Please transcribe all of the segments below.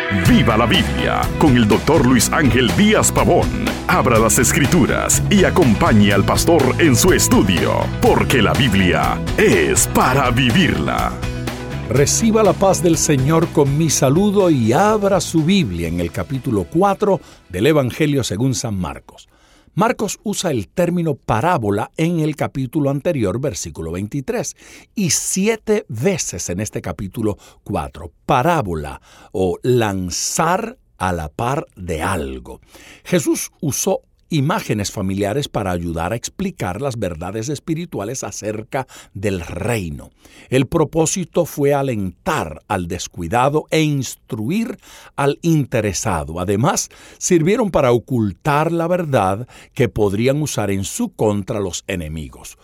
Viva la Biblia con el Dr. Luis Ángel Díaz Pavón. Abra las Escrituras y acompañe al pastor en su estudio, porque la Biblia es para vivirla. Reciba la paz del Señor con mi saludo y abra su Biblia en el capítulo 4 del Evangelio según San Marcos. Marcos usa el término parábola en el capítulo anterior, versículo 23, y 7 veces en este capítulo 4. Parábola o lanzar a la par de algo. Jesús usó imágenes familiares para ayudar a explicar las verdades espirituales acerca del reino. El propósito fue alentar al descuidado e instruir al interesado. Además, sirvieron para ocultar la verdad que podrían usar en su contra los enemigos.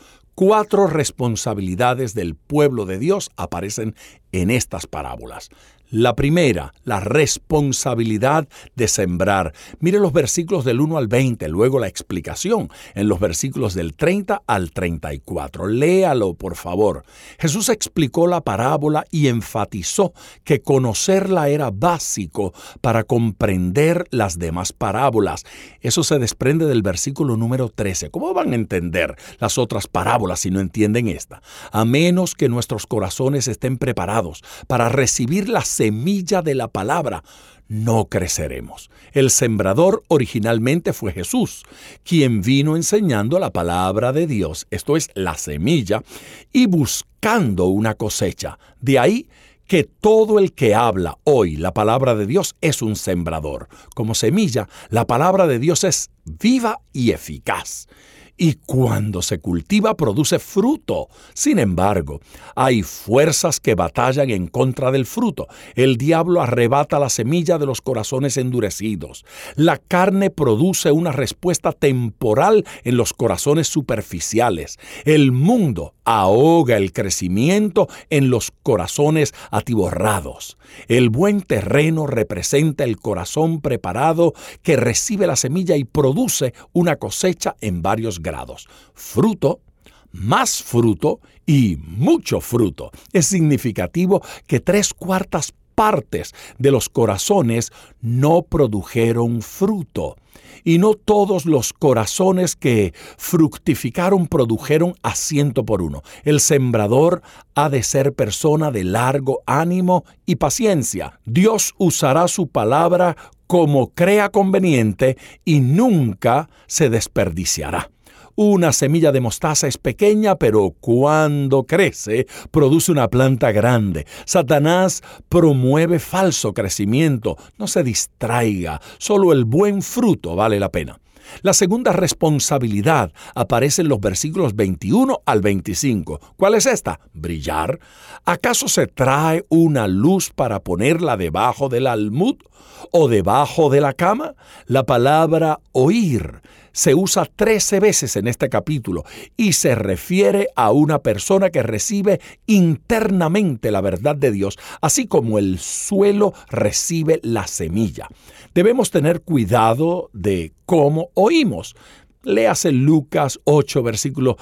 4 responsabilidades del pueblo de Dios aparecen en estas parábolas. La primera, la responsabilidad de sembrar. Mire los versículos del 1 al 20, luego la explicación en los versículos del 30 al 34. Léalo, por favor. Jesús explicó la parábola y enfatizó que conocerla era básico para comprender las demás parábolas. Eso se desprende del versículo número 13. ¿Cómo van a entender las otras parábolas si no entienden esta? A menos que nuestros corazones estén preparados para recibir la semilla de la palabra, no creceremos. El sembrador originalmente fue Jesús, quien vino enseñando la palabra de Dios, esto es, la semilla, y buscando una cosecha. De ahí que todo el que habla hoy la palabra de Dios es un sembrador. Como semilla, la palabra de Dios es viva y eficaz. Y cuando se cultiva produce fruto. Sin embargo, hay fuerzas que batallan en contra del fruto. El diablo arrebata la semilla de los corazones endurecidos. La carne produce una respuesta temporal en los corazones superficiales. El mundo ahoga el crecimiento en los corazones atiborrados. El buen terreno representa el corazón preparado que recibe la semilla y produce una cosecha en varios grados. Fruto, más fruto y mucho fruto. Es significativo que 3/4 partes de los corazones no produjeron fruto. Y no todos los corazones que fructificaron produjeron a 100 por 1. El sembrador ha de ser persona de largo ánimo y paciencia. Dios usará su palabra como crea conveniente y nunca se desperdiciará. Una semilla de mostaza es pequeña, pero cuando crece, produce una planta grande. Satanás promueve falso crecimiento. No se distraiga, solo el buen fruto vale la pena. La segunda responsabilidad aparece en los versículos 21 al 25. ¿Cuál es esta? Brillar. ¿Acaso se trae una luz para ponerla debajo del almud o debajo de la cama? La palabra oír se usa 13 veces en este capítulo y se refiere a una persona que recibe internamente la verdad de Dios, así como el suelo recibe la semilla. Debemos tener cuidado de cómo oímos. Léase Lucas 8, versículo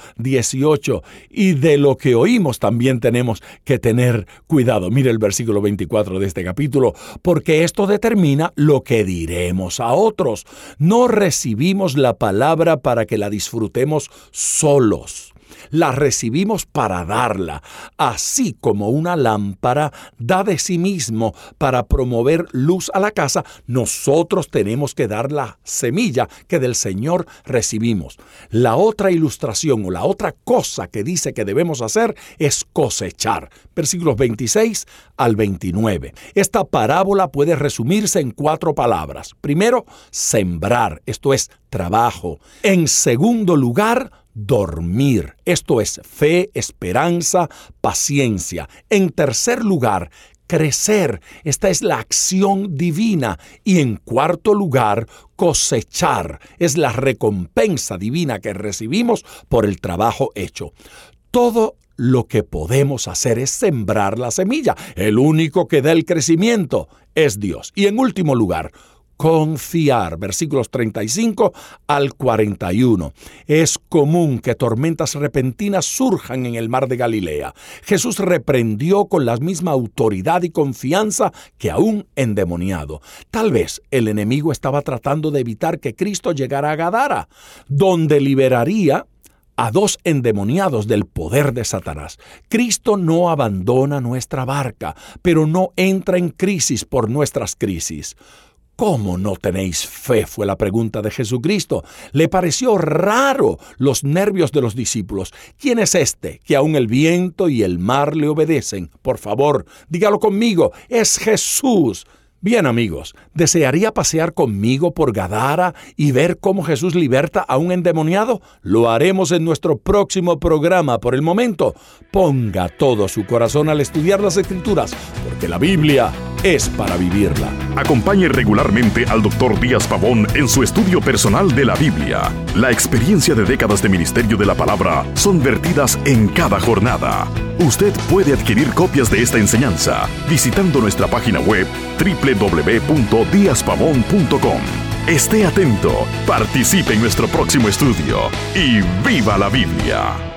18, y de lo que oímos también tenemos que tener cuidado. Mire el versículo 24 de este capítulo, porque esto determina lo que diremos a otros. No recibimos la palabra para que la disfrutemos solos. La recibimos para darla, así como una lámpara da de sí mismo para promover luz a la casa. Nosotros tenemos que dar la semilla que del Señor recibimos. La otra ilustración o la otra cosa que dice que debemos hacer es cosechar. Versículos 26 al 29. Esta parábola puede resumirse en 4 palabras. Primero, sembrar, esto es trabajo. En segundo lugar, dormir. Esto es fe, esperanza, paciencia. En tercer lugar, crecer. Esta es la acción divina. Y en cuarto lugar, cosechar. Es la recompensa divina que recibimos por el trabajo hecho. Todo lo que podemos hacer es sembrar la semilla. El único que da el crecimiento es Dios. Y en último lugar, confiar. Versículos 35 al 41. Es común que tormentas repentinas surjan en el mar de Galilea. Jesús reprendió con la misma autoridad y confianza que a un endemoniado. Tal vez el enemigo estaba tratando de evitar que Cristo llegara a Gadara, donde liberaría a 2 endemoniados del poder de Satanás. Cristo no abandona nuestra barca, pero no entra en crisis por nuestras crisis. ¿Cómo no tenéis fe?, fue la pregunta de Jesucristo. Le pareció raro los nervios de los discípulos. ¿Quién es este que aún el viento y el mar le obedecen? Por favor, dígalo conmigo, es Jesús. Bien, amigos, ¿desearía pasear conmigo por Gadara y ver cómo Jesús liberta a un endemoniado? Lo haremos en nuestro próximo programa. Por el momento, ponga todo su corazón al estudiar las Escrituras, porque la Biblia es para vivirla. Acompañe regularmente al Dr. Díaz Pavón en su estudio personal de la Biblia. La experiencia de décadas de ministerio de la palabra son vertidas en cada jornada. Usted puede adquirir copias de esta enseñanza visitando nuestra página web www.diazpavon.com. Esté atento, participe en nuestro próximo estudio y ¡viva la Biblia!